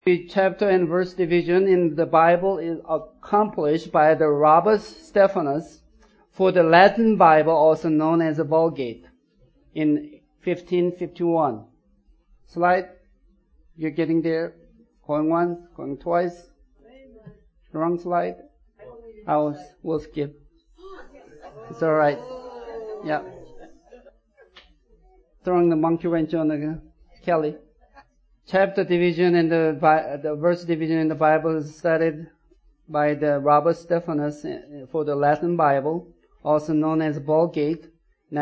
The chapter and verse division in the Bible is accomplished by the Robert Stephanus for the Latin Bible, also known as the Vulgate, in 1551. Slide. You're getting there. Going once, going twice. Wrong slide. We'll skip. It's all right. Yeah. Throwing the monkey wrench on Kelly. Chapter division and the verse division in the Bible is studied by the Robert Stephanus for the Latin Bible, also known as Vulgate, in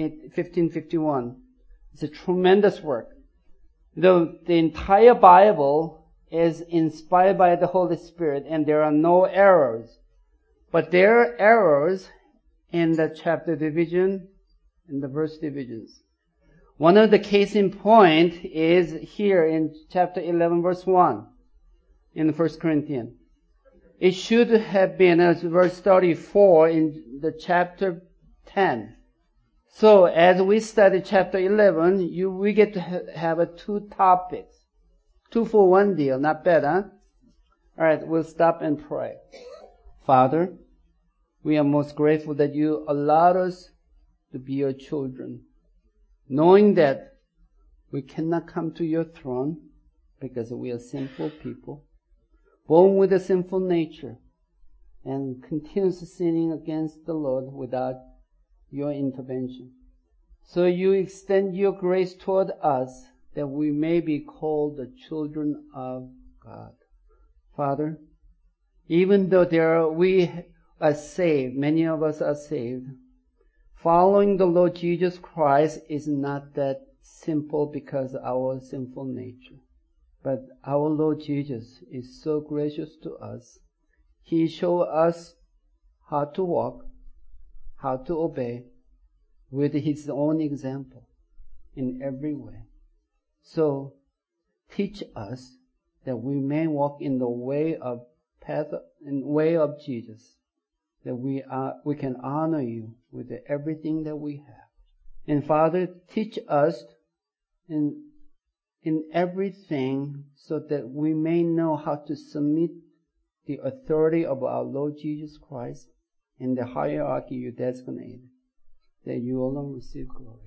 1551. It's a tremendous work. The entire Bible is inspired by the Holy Spirit, and there are no errors. But there are errors in the chapter division and the verse divisions. One of the case in point is here in chapter 11 verse 1 in 1 Corinthians. It should have been as verse 34 in the chapter 10. So as we study chapter 11, we get to have two topics. 2 for 1 deal, not bad, huh? Alright, we'll stop and pray. Father, we are most grateful that you allowed us to be your children, knowing that we cannot come to your throne because we are sinful people, born with a sinful nature, and continuously sinning against the Lord without your intervention. So you extend your grace toward us that we may be called the children of God. Father, even though we are saved, many of us are saved, following the Lord Jesus Christ is not that simple because of our sinful nature. But our Lord Jesus is so gracious to us. He showed us how to walk, how to obey with His own example in every way. So teach us that we may walk in the way of Jesus, that we can honor you with everything that we have. And Father, teach us in everything so that we may know how to submit the authority of our Lord Jesus Christ in the hierarchy you designated, that you alone receive glory.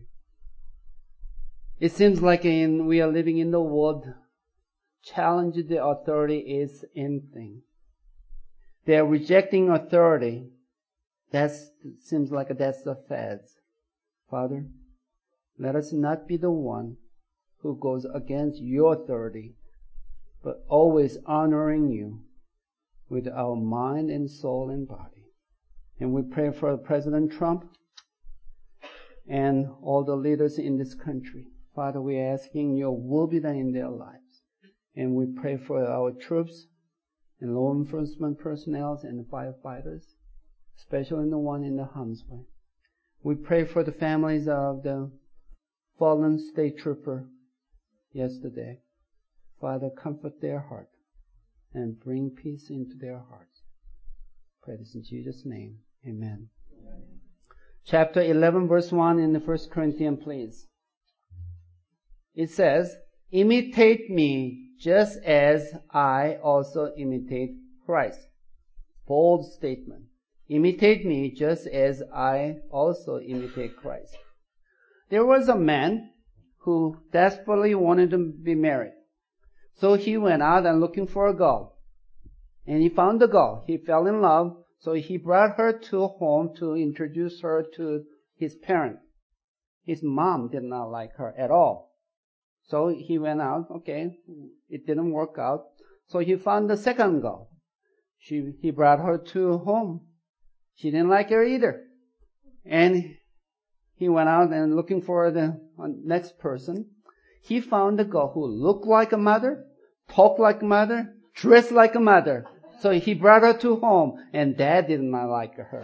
It seems like we are living in the world, challenging the authority is in thing. They are rejecting authority. Seems like that's the fads. Father, let us not be the one who goes against your authority, but always honoring you with our mind and soul and body. And we pray for President Trump and all the leaders in this country. Father, we are asking your will be done in their lives. And we pray for our troops and law enforcement personnel and firefighters, especially the one in the harm's way. We pray for the families of the fallen state trooper yesterday. Father, comfort their heart and bring peace into their hearts. Pray this in Jesus' name. Amen. Chapter 11, verse 1 in the 1 Corinthians, please. It says, imitate me just as I also imitate Christ. Bold statement. Imitate me just as I also imitate Christ. There was a man who desperately wanted to be married. So he went out and looking for a girl. And he found the girl. He fell in love. So he brought her to home to introduce her to his parents. His mom did not like her at all. So he went out. Okay, it didn't work out. So he found the second girl. He brought her to home. She didn't like her either. And he went out and looking for the next person. He found a girl who looked like a mother, talked like a mother, dressed like a mother. So he brought her to home, and dad did not like her.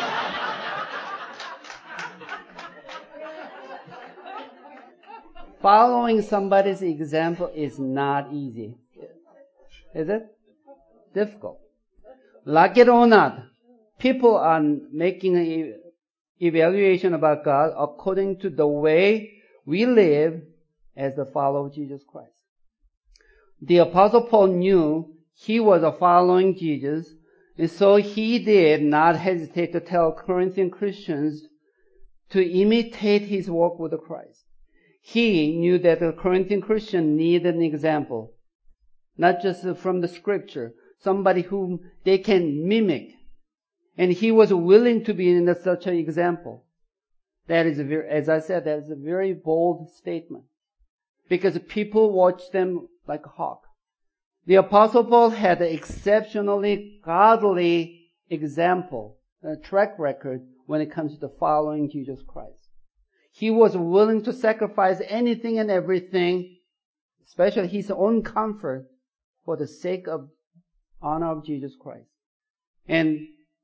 Following somebody's example is not easy. Is it? Difficult. Like it or not, people are making an evaluation about God according to the way we live as the follower of Jesus Christ. The Apostle Paul knew he was following Jesus, and so he did not hesitate to tell Corinthian Christians to imitate his walk with Christ. He knew that the Corinthian Christian needed an example, not just from the scripture, somebody whom they can mimic. And he was willing to be in such an example. That is, as I said, that is a very bold statement. Because people watch them like a hawk. The Apostle Paul had an exceptionally godly example, a track record when it comes to following Jesus Christ. He was willing to sacrifice anything and everything, especially his own comfort, for the sake of honor of Jesus Christ. And,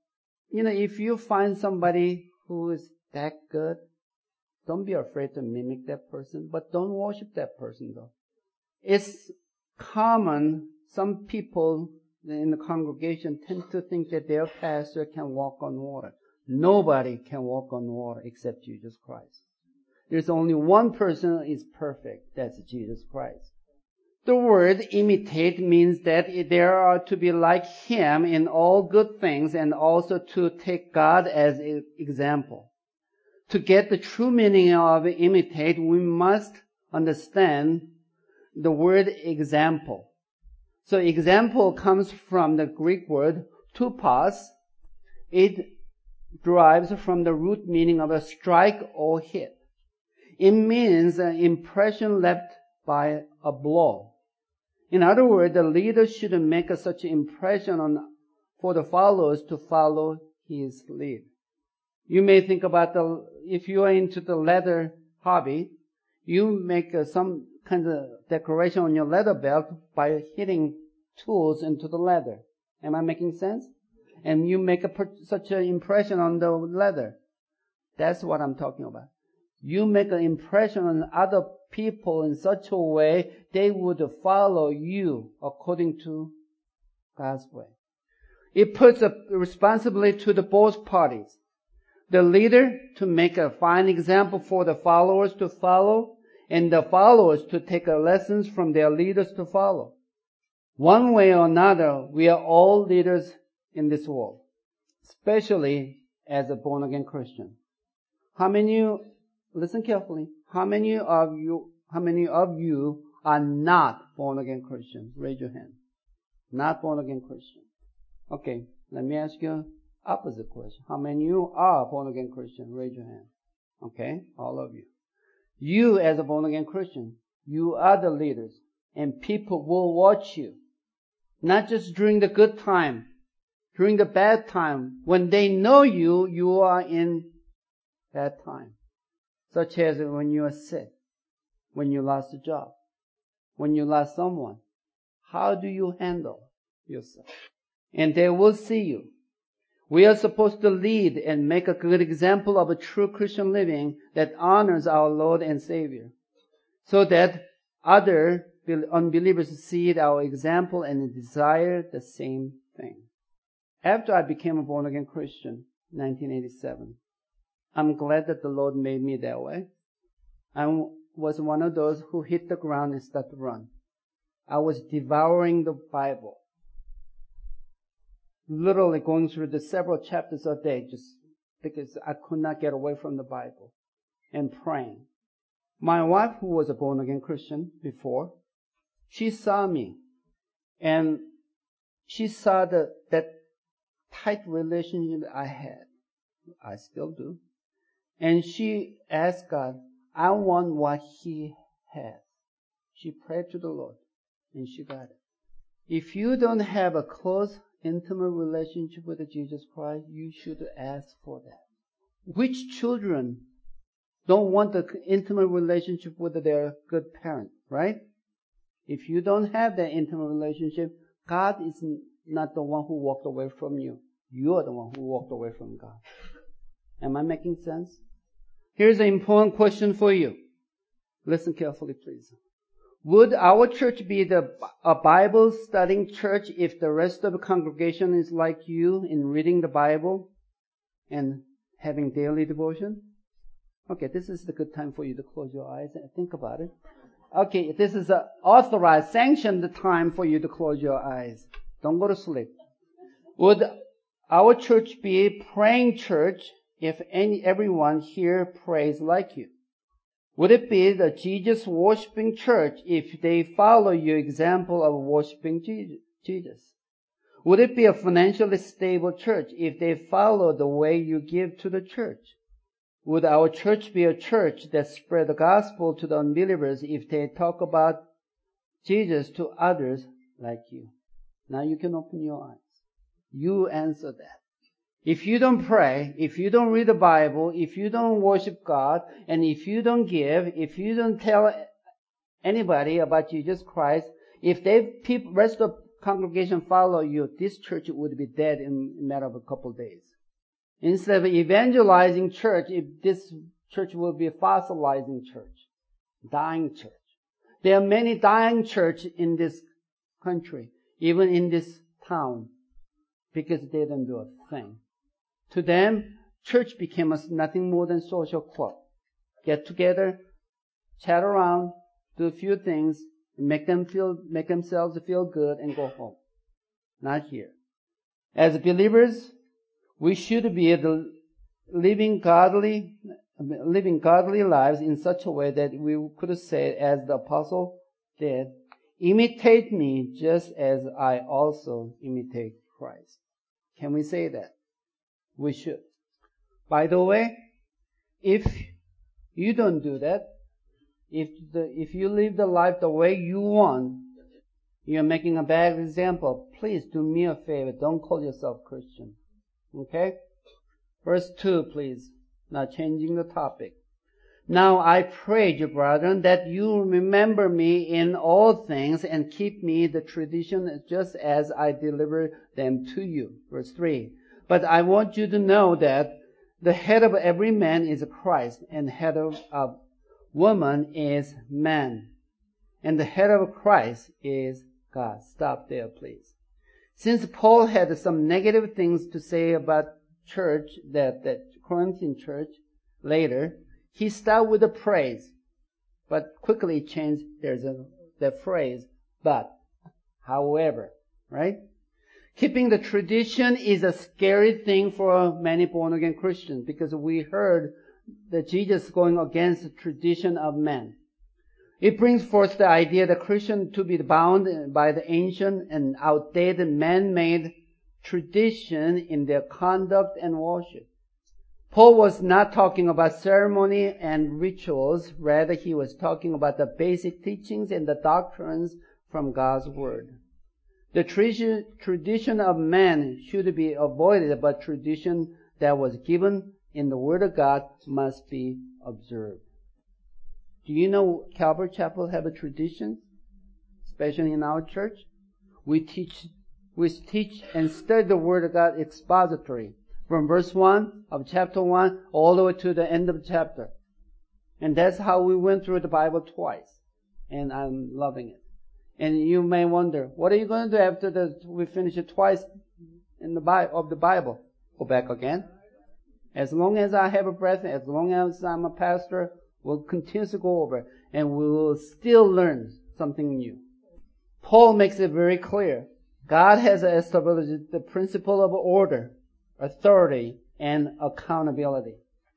if you find somebody who is that good, don't be afraid to mimic that person, but don't worship that person though. It's common, some people in the congregation tend to think that their pastor can walk on water. Nobody can walk on water except Jesus Christ. There's only one person who is perfect. That's Jesus Christ. The word imitate means that there are to be like Him in all good things and also to take God as an example. To get the true meaning of imitate, we must understand the word example. So example comes from the Greek word tupos. It derives from the root meaning of a strike or hit. It means an impression left by a blow. In other words, the leader should make such an impression for the followers to follow his lead. You may think about if you are into the leather hobby, you make some kind of decoration on your leather belt by hitting tools into the leather. Am I making sense? And you make such an impression on the leather. That's what I'm talking about. You make an impression on other people in such a way they would follow you according to God's way. It puts a responsibility to the both parties. The leader to make a fine example for the followers to follow, and the followers to take lessons from their leaders to follow. One way or another, we are all leaders in this world, especially as a born-again Christian. Listen carefully, how many of you are not born-again Christians? Raise your hand. Not born-again Christian. Okay, let me ask you opposite question. How many of you are born-again Christian? Raise your hand. Okay, all of you. You as a born-again Christian, you are the leaders, and people will watch you. Not just during the good time, during the bad time. When they know you, you are in bad time. Such as when you are sick, when you lost a job, when you lost someone. How do you handle yourself? And they will see you. We are supposed to lead and make a good example of a true Christian living that honors our Lord and Savior, so that other unbelievers see our example and desire the same thing. After I became a born-again Christian in 1987, I'm glad that the Lord made me that way. I was one of those who hit the ground and started to run. I was devouring the Bible. Literally going through the several chapters a day just because I could not get away from the Bible, and praying. My wife, who was a born-again Christian before, she saw me, and she saw that tight relationship I had. I still do. And she asked God, I want what He has. She prayed to the Lord, and she got it. If you don't have a close, intimate relationship with Jesus Christ, you should ask for that. Which children don't want an intimate relationship with their good parent, right? If you don't have that intimate relationship, God is not the one who walked away from you. You are the one who walked away from God. Am I making sense? Here's an important question for you. Listen carefully, please. Would our church be a Bible studying church if the rest of the congregation is like you in reading the Bible and having daily devotion? Okay, this is the good time for you to close your eyes and think about it. Okay, this is an authorized, sanctioned time for you to close your eyes. Don't go to sleep. Would our church be a praying church if everyone here prays like you? Would it be the Jesus worshiping church if they follow your example of worshiping Jesus? Would it be a financially stable church if they follow the way you give to the church? Would our church be a church that spread the gospel to the unbelievers if they talk about Jesus to others like you? Now you can open your eyes. You answer that. If you don't pray, if you don't read the Bible, if you don't worship God, and if you don't give, if you don't tell anybody about Jesus Christ, if rest of the congregation follow you, this church would be dead in a matter of a couple of days. Instead of evangelizing church, this church will be a fossilizing church, dying church. There are many dying churches in this country, even in this town, because they don't do a thing. To them, church became nothing more than social club. Get together, chat around, do a few things, make themselves feel good, and go home. Not here. As believers, we should be living godly lives in such a way that we could say, as the apostle did, imitate me just as I also imitate Christ. Can we say that? We should. By the way, if you don't do that, if you live the life the way you want, you're making a bad example. Please do me a favor. Don't call yourself Christian. Okay? Verse 2, please. Now changing the topic. Now I pray you, brethren, that you remember me in all things and keep me the tradition just as I deliver them to you. Verse 3. But I want you to know that the head of every man is Christ, and the head of a woman is man. And the head of Christ is God. Stop there, please. Since Paul had some negative things to say about church, that Corinthian church later, he started with a praise, but quickly changed the phrase, but, however, right? Keeping the tradition is a scary thing for many born-again Christians because we heard that Jesus going against the tradition of men. It brings forth the idea that Christians to be bound by the ancient and outdated man-made tradition in their conduct and worship. Paul was not talking about ceremony and rituals. Rather, he was talking about the basic teachings and the doctrines from God's Word. The tradition of man should be avoided, but tradition that was given in the Word of God must be observed. Do you know Calvary Chapel have a tradition? Especially in our church? We teach and study the Word of God expository. From verse 1 of chapter 1 all the way to the end of the chapter. And that's how we went through the Bible twice. And I'm loving it. And you may wonder, what are you going to do after we finish it twice of the Bible? Go back again? As long as I have a breath, as long as I'm a pastor, we'll continue to go over. And we will still learn something new. Paul makes it very clear. God has established the principle of order, authority, and accountability.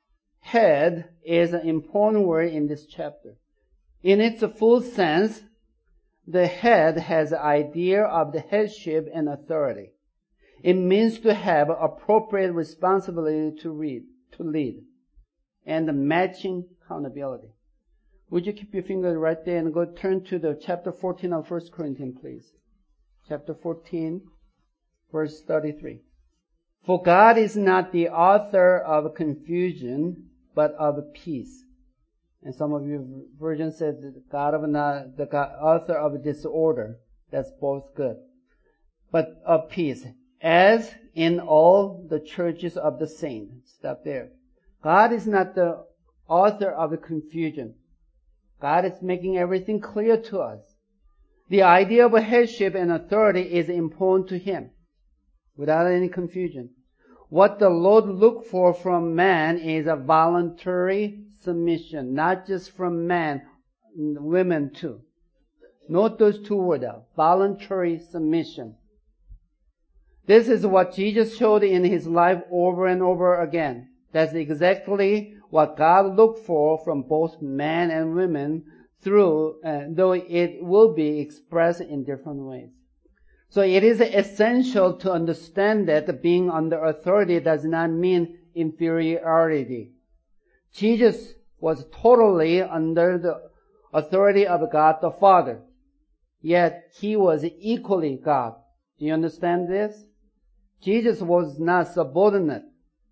Head is an important word in this chapter. In its full sense, the head has the idea of the headship and authority. It means to have appropriate responsibility to lead, and the matching accountability. Would you keep your finger right there and go turn to the chapter 14 of 1 Corinthians, please. Chapter 14, verse 33. For God is not the author of confusion, but of peace. And some of your versions said the author of disorder. That's both good. But of peace. As in all the churches of the saints. Stop there. God is not the author of confusion. God is making everything clear to us. The idea of headship and authority is important to Him. Without any confusion. What the Lord looks for from man is a voluntary submission, not just from man, women too. Note those two words, voluntary submission. This is what Jesus showed in his life over and over again. That's exactly what God looked for from both men and women though it will be expressed in different ways. So it is essential to understand that being under authority does not mean inferiority. Jesus was totally under the authority of God the Father, yet he was equally God. Do you understand this? Jesus was not subordinate.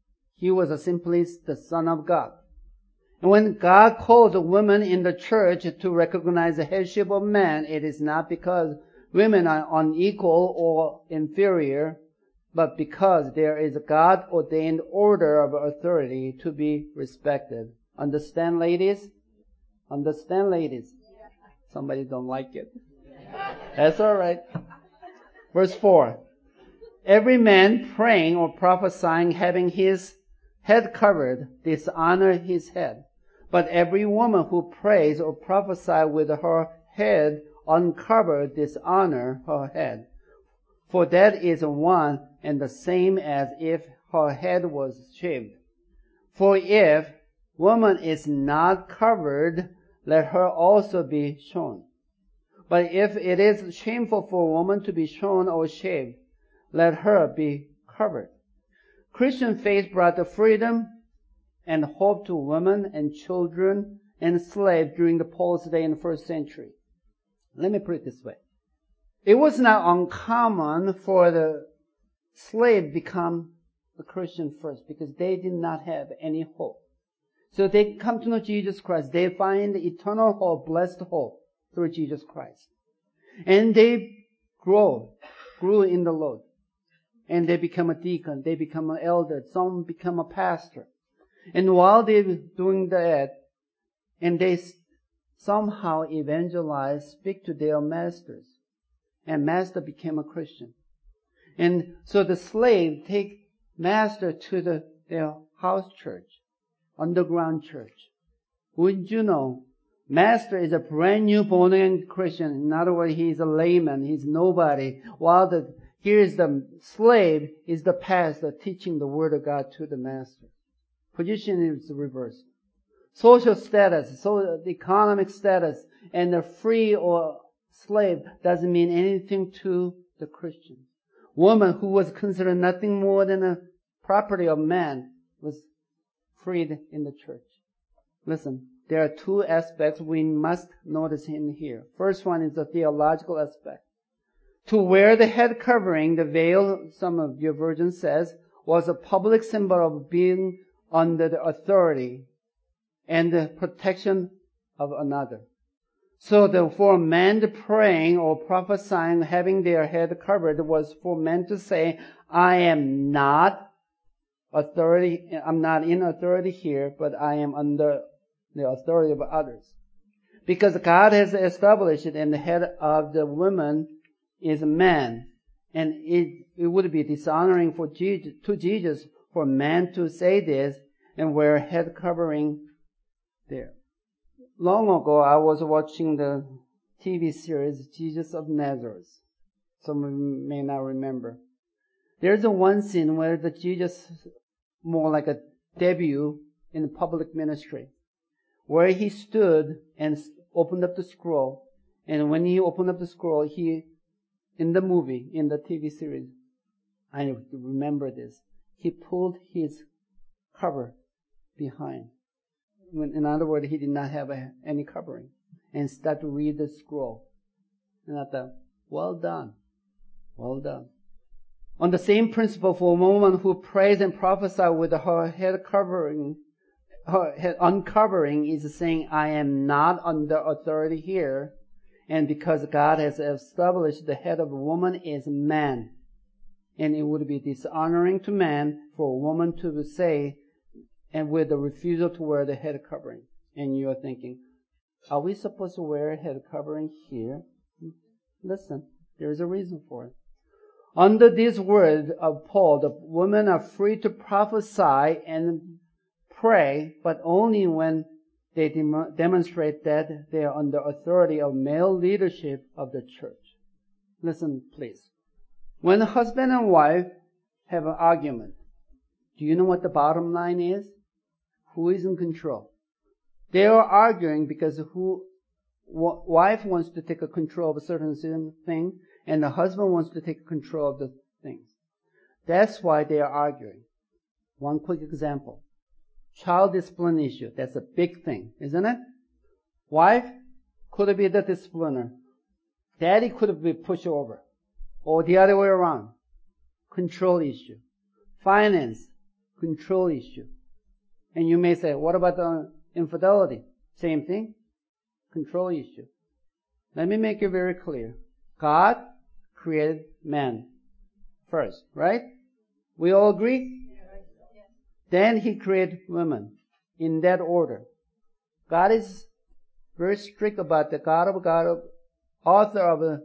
He was simply the Son of God. And when God called women in the church to recognize the headship of man, it is not because women are unequal or inferior, but because there is a God-ordained order of authority to be respected. Understand, ladies? Understand, ladies? Somebody don't like it. That's all right. Verse 4. Every man praying or prophesying having his head covered dishonor his head. But every woman who prays or prophesies with her head uncovered dishonor her head. For that is one and the same as if her head was shaved. For if woman is not covered, let her also be shown. But if it is shameful for a woman to be shown or shaved, let her be covered. Christian faith brought the freedom and hope to women and children and slaves during the Paul's day in the first century. Let me put it this way. It was not uncommon for the slave become a Christian first because they did not have any hope. So they come to know Jesus Christ. They find eternal hope, blessed hope through Jesus Christ. And they grew in the Lord. And they become a deacon. They become an elder. Some become a pastor. And while they're doing that, and they somehow evangelize, speak to their masters. And master became a Christian. And so the slave take master to their house church, underground church. Wouldn't you know, master is a brand new born again Christian. In other words, he's a layman. He's nobody. While here's the slave is the pastor teaching the word of God to the master. Position is reversed. Social status, the economic status, and the free or slave doesn't mean anything to the Christian. Woman who was considered nothing more than a property of man was freed in the church. Listen, there are two aspects we must notice in here. First one is the theological aspect. To wear the head covering, the veil, some of your version says, was a public symbol of being under the authority and the protection of another. So for men praying or prophesying, having their head covered, was for men to say, I am not authority, I'm not in authority here, but I am under the authority of others. Because God has established it, and the head of the woman is a man. And it would be dishonoring to Jesus for man to say this and wear head covering there. Long ago, I was watching the TV series Jesus of Nazareth. Some of you may not remember. There's one scene where the Jesus, more like a debut in public ministry, where he stood and opened up the scroll. And when he opened up the scroll, in the movie, in the TV series, I remember this, he pulled his cover behind. In other words, he did not have any covering, and started to read the scroll. And I thought, well done. Well done. On the same principle, for a woman who prays and prophesies with her head uncovering is saying, I am not under authority here. And because God has established the head of a woman is man. And it would be dishonoring to man for a woman to say, and with the refusal to wear the head covering. And you're thinking, are we supposed to wear a head covering here? Listen, there's a reason for it. Under this word of Paul, the women are free to prophesy and pray, but only when they demonstrate that they are under authority of male leadership of the church. Listen, please. When a husband and wife have an argument, do you know what the bottom line is? Who is in control? They are arguing because wife wants to take control of a certain thing, and the husband wants to take control of the things. That's why they are arguing. One quick example. Child discipline issue. That's a big thing, isn't it? Wife could be the discipliner. Daddy could be pushed over. Or the other way around. Control issue. Finance. Control issue. And you may say, what about the infidelity? Same thing. Control issue. Let me make it very clear. God created man first, right? We all agree? Then He created women in that order. God is very strict about the God, author of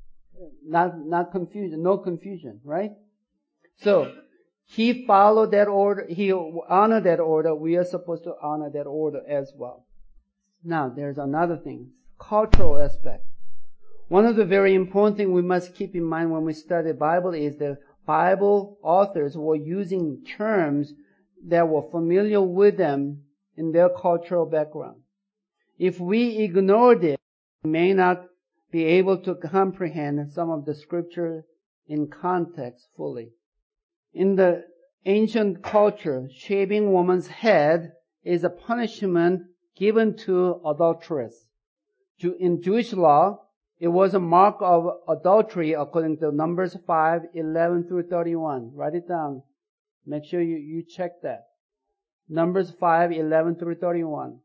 not confusion, no confusion, right? So, He followed that order, He honored that order, we are supposed to honor that order as well. Now, there's another thing, cultural aspect. One of the very important things we must keep in mind when we study the Bible is that Bible authors were using terms that were familiar with them in their cultural background. If we ignored it, we may not be able to comprehend some of the scripture in context fully. In the ancient culture, shaving woman's head is a punishment given to adulteress. In Jewish law, it was a mark of adultery according to Numbers 5:11 through 31. Write it down. Make sure you check that. Numbers 5:11 through 31.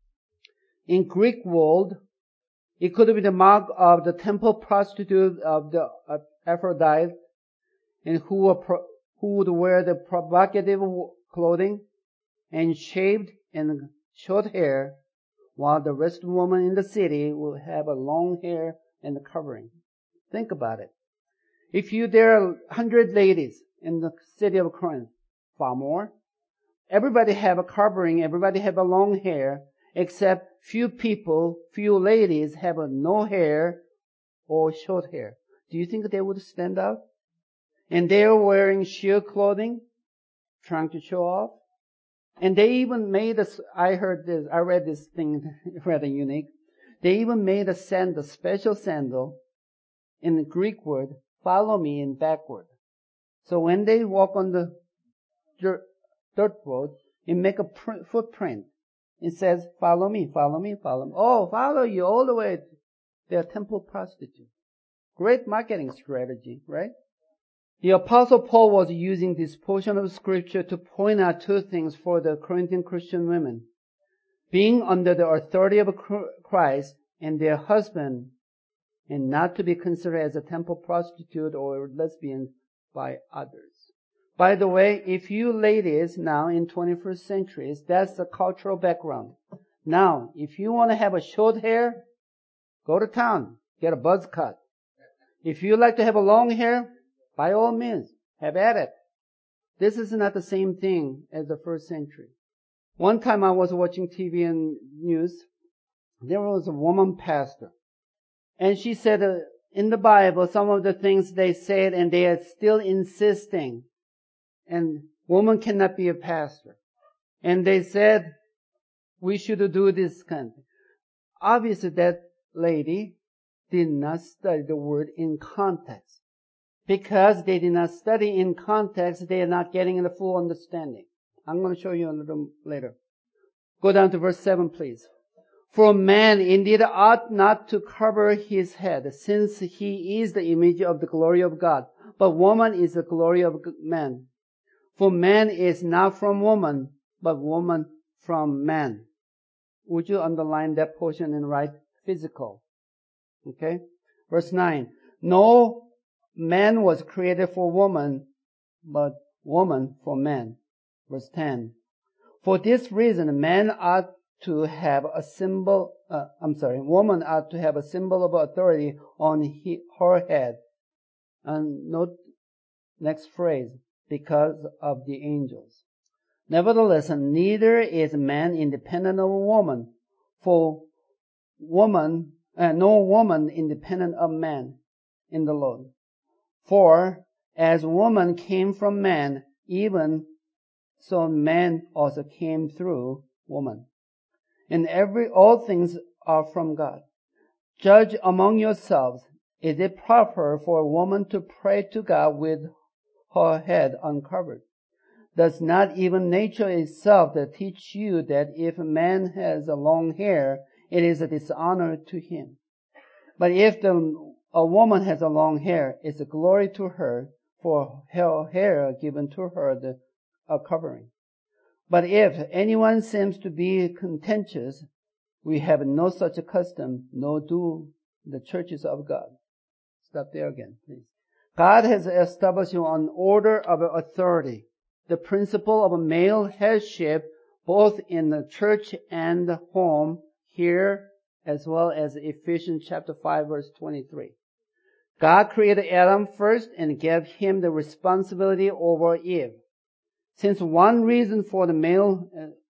In Greek world, it could be the mark of the temple prostitute of the Aphrodite, and who would wear the provocative clothing and shaved and short hair, while the rest of the women in the city will have a long hair and a covering. Think about it. There are 100 ladies in the city of Corinth, far more. Everybody have a covering, everybody have a long hair, except few ladies have no hair or short hair. Do you think they would stand out? And they are wearing sheer clothing, trying to show off. And they even made I read this thing rather unique. They even made a special sandal in the Greek word, follow me in backward. So when they walk on the dirt road, it make a footprint. It says, follow me, follow me, follow me. Oh, follow you all the way. They're temple prostitutes. Great marketing strategy, right? The Apostle Paul was using this portion of Scripture to point out two things for the Corinthian Christian women. Being under the authority of Christ and their husband, and not to be considered as a temple prostitute or lesbian by others. By the way, if you ladies now in 21st centuries, that's the cultural background. Now, if you want to have a short hair, go to town, get a buzz cut. If you like to have a long hair, by all means, have at it. This is not the same thing as the first century. One time I was watching TV and news. There was a woman pastor. And she said in the Bible, some of the things they said, and they are still insisting. And woman cannot be a pastor. And they said, we should do this kind of thing. Obviously, that lady did not study the word in context. Because they did not study in context, they are not getting the full understanding. I'm going to show you a little later. Go down to verse 7, please. For man indeed ought not to cover his head, since he is the image of the glory of God. But woman is the glory of man. For man is not from woman, but woman from man. Would you underline that portion and write physical? Okay? Verse 9. No man was created for woman, but woman for man. Verse 10. For this reason, woman ought to have a symbol of authority on her head. And note next phrase, because of the angels. Nevertheless, neither is man independent of a woman, for woman, no woman independent of man in the Lord. For as woman came from man, even so man also came through woman. And all things are from God. Judge among yourselves, is it proper for a woman to pray to God with her head uncovered? Does not even nature itself teach you that if a man has long hair, it is a dishonor to him? But if a woman has long hair, it's a glory to her, for her hair given to her a covering. But if anyone seems to be contentious, we have no such a custom, nor do the churches of God. Stop there again, please. God has established an order of authority, the principle of a male headship, both in the church and the home, here as well as Ephesians chapter 5 verse 23. God created Adam first and gave him the responsibility over Eve. Since one reason for the male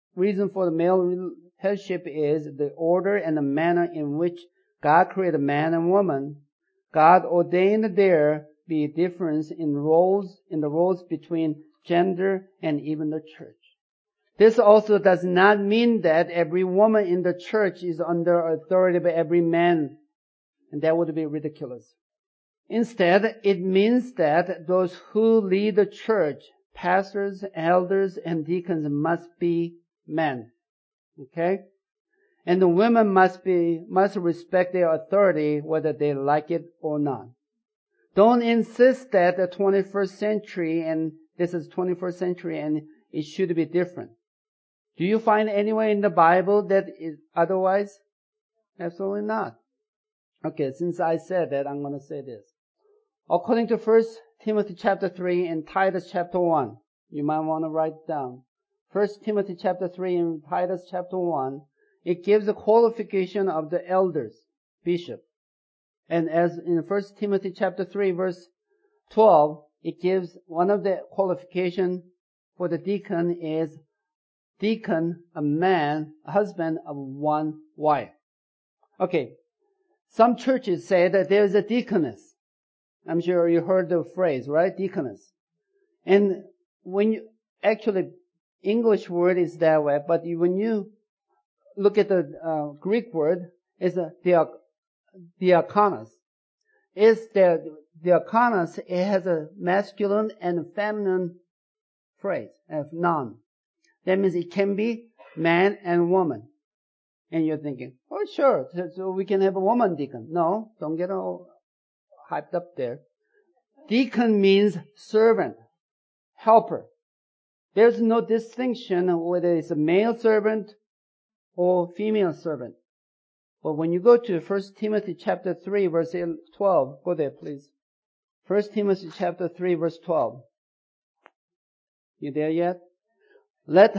headship is the order and the manner in which God created man and woman, God ordained there be a difference in the roles between gender and even the church. This also does not mean that every woman in the church is under authority of every man, and that would be ridiculous. Instead, it means that those who lead the church, pastors, elders, and deacons must be men. Okay? And the women must respect their authority whether they like it or not. Don't insist that the 21st century and this is 21st century and it should be different. Do you find anywhere in the Bible that is otherwise? Absolutely not. Okay, since I said that, I'm going to say this. According to 1 Timothy chapter 3 and Titus chapter 1, you might want to write it down. 1 Timothy chapter 3 and Titus chapter 1, it gives a qualification of the elders, bishop. And as in 1 Timothy chapter 3 verse 12, it gives one of the qualifications for the deacon is deacon, a man, a husband of one wife. Okay. Some churches say that there's a deaconess. I'm sure you heard the phrase, right? Deaconess. And actually, English word is that way, but when you look at the Greek word, it's diakonos. Diakonos, it has a masculine and feminine phrase, noun. That means it can be man and woman. And you're thinking, oh sure, so we can have a woman deacon. No, don't get all hyped up there. Deacon means servant, helper. There's no distinction whether it's a male servant or female servant. But when you go to 1 Timothy chapter 3 verse 12, go there please. 1 Timothy chapter 3 verse 12. You there yet? Let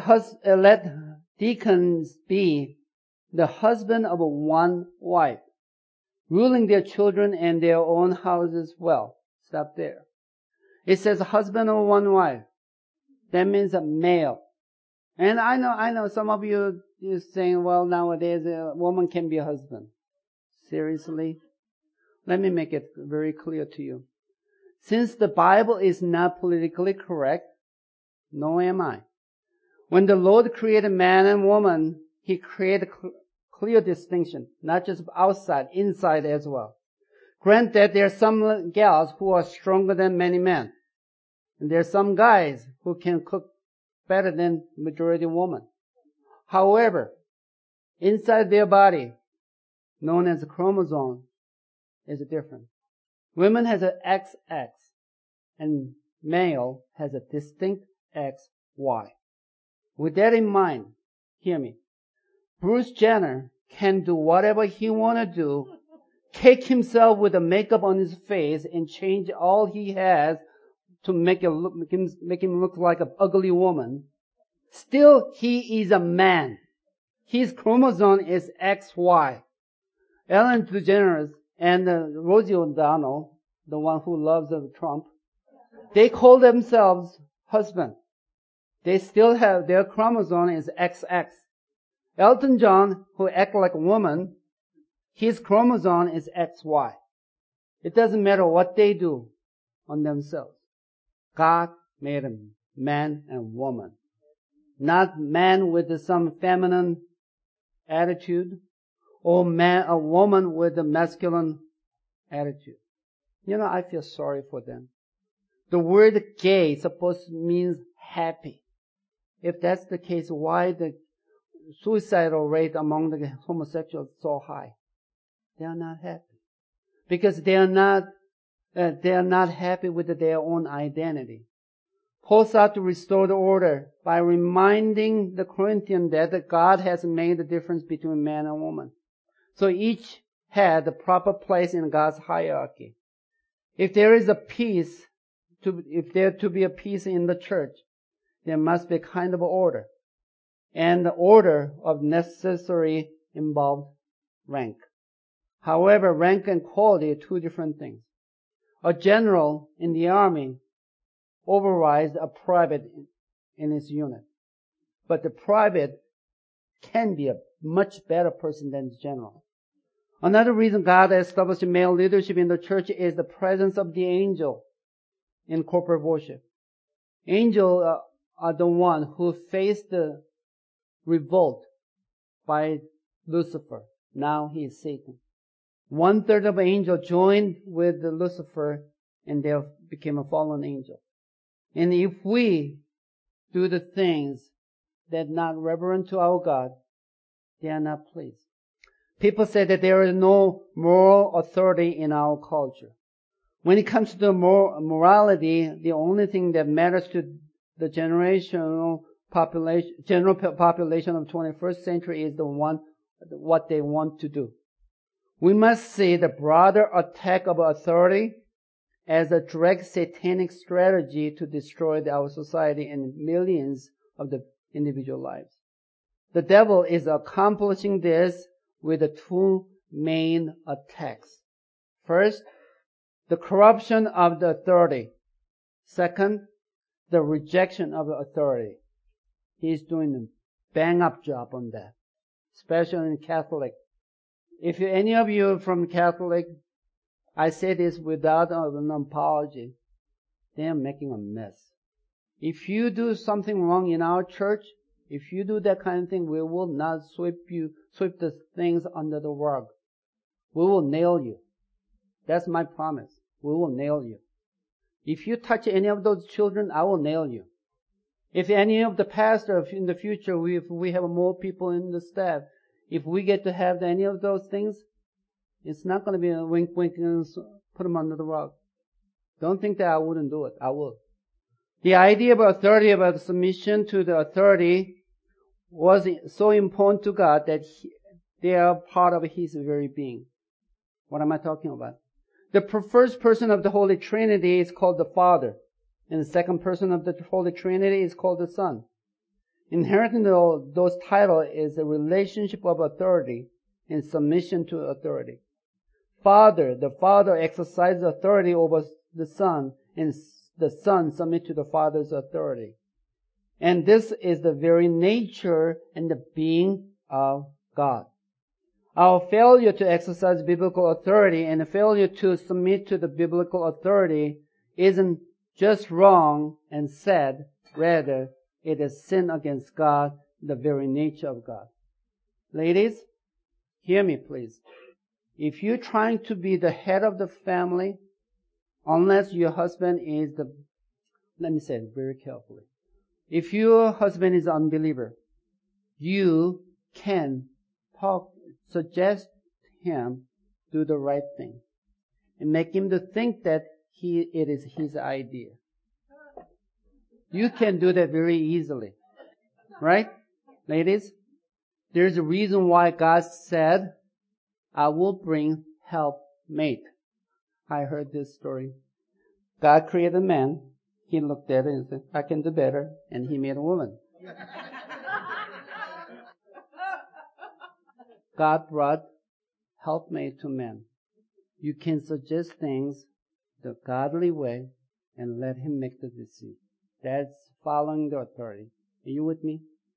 deacons be the husband of one wife, ruling their children and their own houses well. Stop there. It says husband of one wife. That means a male. And I know some of you are saying, well, nowadays a woman can be a husband. Seriously? Let me make it very clear to you. Since the Bible is not politically correct, nor am I. When the Lord created man and woman, He created clear distinction, not just outside, inside as well. Grant that there are some gals who are stronger than many men. And there are some guys who can cook better than majority women. However, inside their body, known as a chromosome, is different. Women has an XX, and male has a distinct XY. With that in mind, hear me. Bruce Jenner can do whatever he want to do, cake himself with the makeup on his face and change all he has to make him look like an ugly woman. Still, he is a man. His chromosome is XY. Ellen DeGeneres and Rosie O'Donnell, the one who loves Trump, they call themselves husband. They still have their chromosome is XX. Elton John, who acts like a woman, his chromosome is XY. It doesn't matter what they do on themselves. God made them man and woman. Not man with some feminine attitude or a woman with a masculine attitude. I feel sorry for them. The word gay supposed means happy. If that's the case, why the suicidal rate among the homosexuals is so high? They are not happy. Because they are not happy with their own identity. Paul sought to restore the order by reminding the Corinthians that God has made the difference between man and woman. So each had the proper place in God's hierarchy. If there is a peace, if there to be a peace in the church, there must be a kind of order. And the order of necessary involved rank. However, rank and quality are two different things. A general in the army overrides a private in his unit. But the private can be a much better person than the general. Another reason God established male leadership in the church is the presence of the angel in corporate worship. Angels are the one who faced the revolt by Lucifer. Now he is Satan. 1/3 of angels joined with Lucifer and they became a fallen angel. And if we do the things that are not reverent to our God, they are not pleased. People say that there is no moral authority in our culture. When it comes to the morality, the only thing that matters to the general population of the 21st century is what they want to do. We must see the broader attack of authority as a direct satanic strategy to destroy our society and millions of the individual lives. The devil is accomplishing this with the two main attacks. First, the corruption of the authority. Second, the rejection of the authority. He's doing a bang-up job on that, especially in Catholic. If any of you from Catholic, I say this without an apology, they are making a mess. If you do something wrong in our church, if you do that kind of thing, we will not sweep the things under the rug. We will nail you. That's my promise. We will nail you. If you touch any of those children, I will nail you. If any of the pastors in the future, if we have more people in the staff, if we get to have any of those things, it's not going to be a wink wink and put them under the rug. Don't think that I wouldn't do it. I will. The idea of authority, about submission to the authority, was so important to God that they are part of His very being. What am I talking about? The first person of the Holy Trinity is called the Father, and the second person of the Holy Trinity is called the Son. Inheriting those titles is a relationship of authority and submission to authority. The Father exercises authority over the Son, and the Son submits to the Father's authority. And this is the very nature and the being of God. Our failure to exercise biblical authority and the failure to submit to the biblical authority isn't just wrong and sad. Rather, it is sin against God, the very nature of God. Ladies, hear me please. If you're trying to be the head of the family, unless your husband is let me say it very carefully. If your husband is an unbeliever, you can suggest him do the right thing and make him to think that it is his idea. You can do that very easily. Right? Ladies, there's a reason why God said, I will bring helpmate. I heard this story. God created man. He looked at it and said, I can do better. And He made a woman. God brought helpmate to man. You can suggest things the godly way and let Him make the decision. That's following the authority. Are you with me?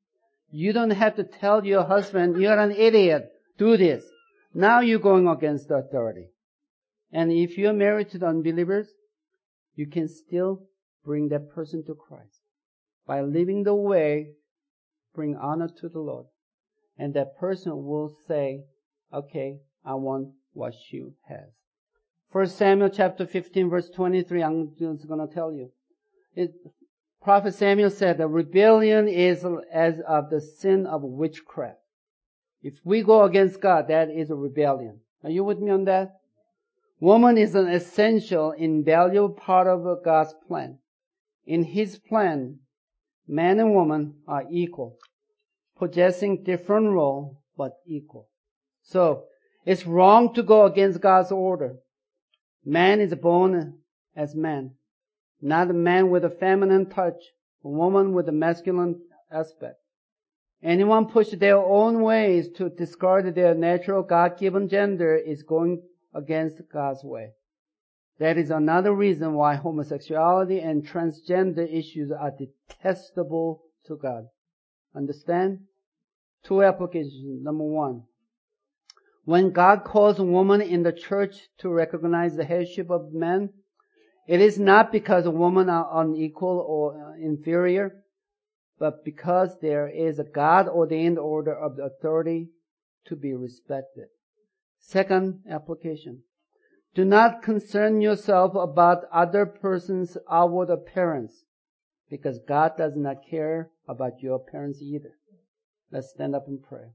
You don't have to tell your husband, you're an idiot, do this. Now you're going against the authority. And if you're married to the unbelievers, you can still bring that person to Christ. By living the way, bring honor to the Lord. And that person will say, okay, I want what she has. 1 Samuel chapter 15 verse 23, I'm just going to tell you. Prophet Samuel said the rebellion is as of the sin of witchcraft. If we go against God, that is a rebellion. Are you with me on that? Woman is an essential, invaluable part of God's plan. In His plan, man and woman are equal, possessing different roles, but equal. So, it's wrong to go against God's order. Man is born as man, not a man with a feminine touch, a woman with a masculine aspect. Anyone push their own ways to discard their natural God-given gender is going against God's way. That is another reason why homosexuality and transgender issues are detestable to God. Understand? 2 applications. Number 1. When God calls a woman in the church to recognize the headship of men, it is not because women are unequal or inferior, but because there is a God-ordained order of the authority to be respected. Second application. Do not concern yourself about other person's outward appearance, because God does not care about your appearance either. Let's stand up and pray.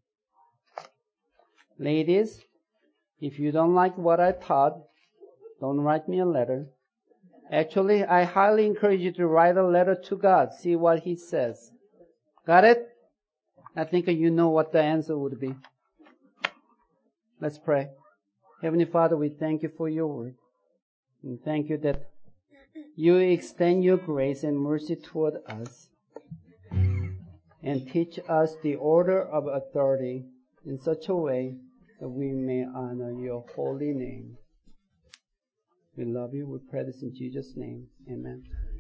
Ladies, if you don't like what I taught, don't write me a letter. Actually, I highly encourage you to write a letter to God. See what He says. Got it? I think you know what the answer would be. Let's pray. Heavenly Father, we thank you for your word. And thank you that you extend your grace and mercy toward us and teach us the order of authority in such a way that we may honor your holy name. We love you. We pray this in Jesus' name. Amen.